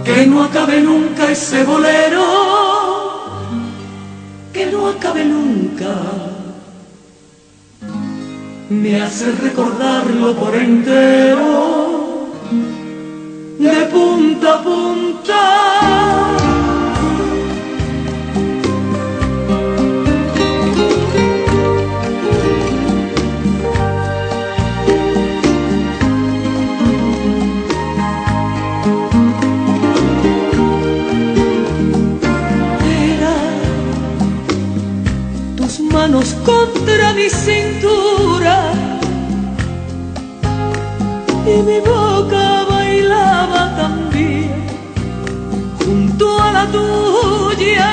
que no acabe nunca ese bolero, que no acabe nunca. Me hace recordarlo por entero, de punta a punta. Manos contra mi cintura y mi boca bailaba también junto a la tuya.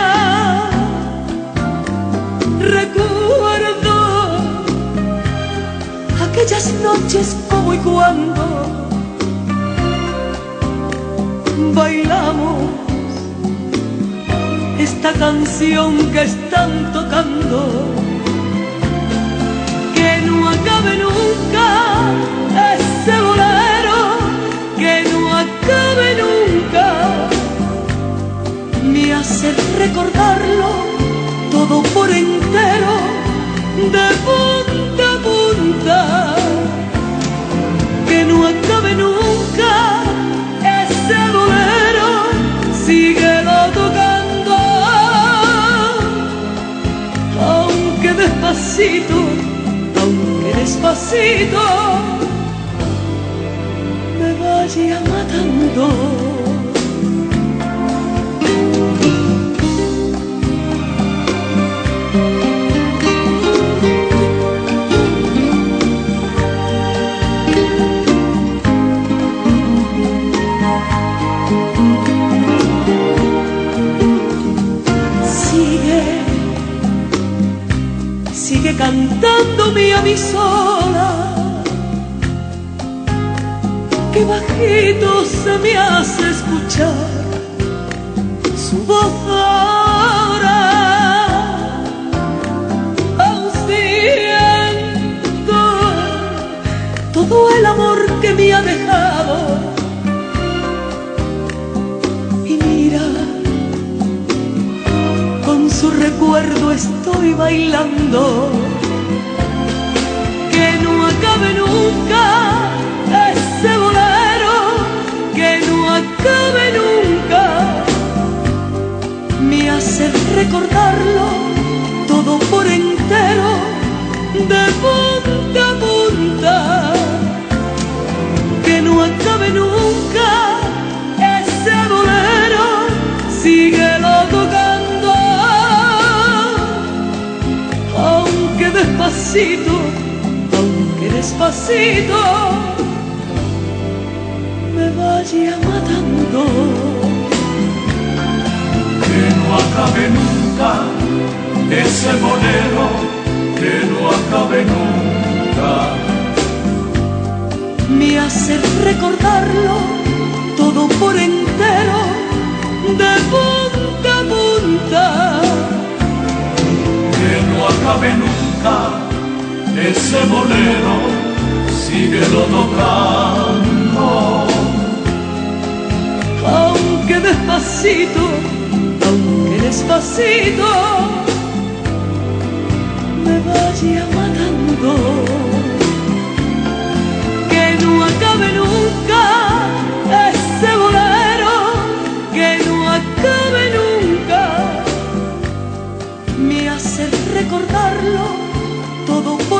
Recuerdo aquellas noches como y cuando bailamos esta canción que están tocando. Que no acabe nunca ese bolero, que no acabe nunca. Me hace recordarlo todo por entero, de punta a punta. Que no acabe nunca ese bolero, síguelo tocando, aunque despacito, aunque despacito me vaya matando. Sigue cantándome a mí sola, que bajito se me hace escuchar su voz ahora. Aún siento todo el amor que me ha dejado. Y mira, con su recuerdo estoy bailando. Que no acabe nunca ese bolero, que no acabe nunca. Me hace recordarlo todo por entero, de punta a punta. Que no acabe nunca ese bolero, síguelo tocando, aunque despacito, aunque despacito me vaya matando. Que no acabe nunca ese bolero, que no acabe nunca. Me hace recordarlo todo por entero, de punta a punta. Que no acabe nunca ese bolero, síguelo tocando, aunque despacito, aunque despacito me vaya matando. Que no acabe nunca ese bolero, que no acabe nunca. Me hace recordarlo todo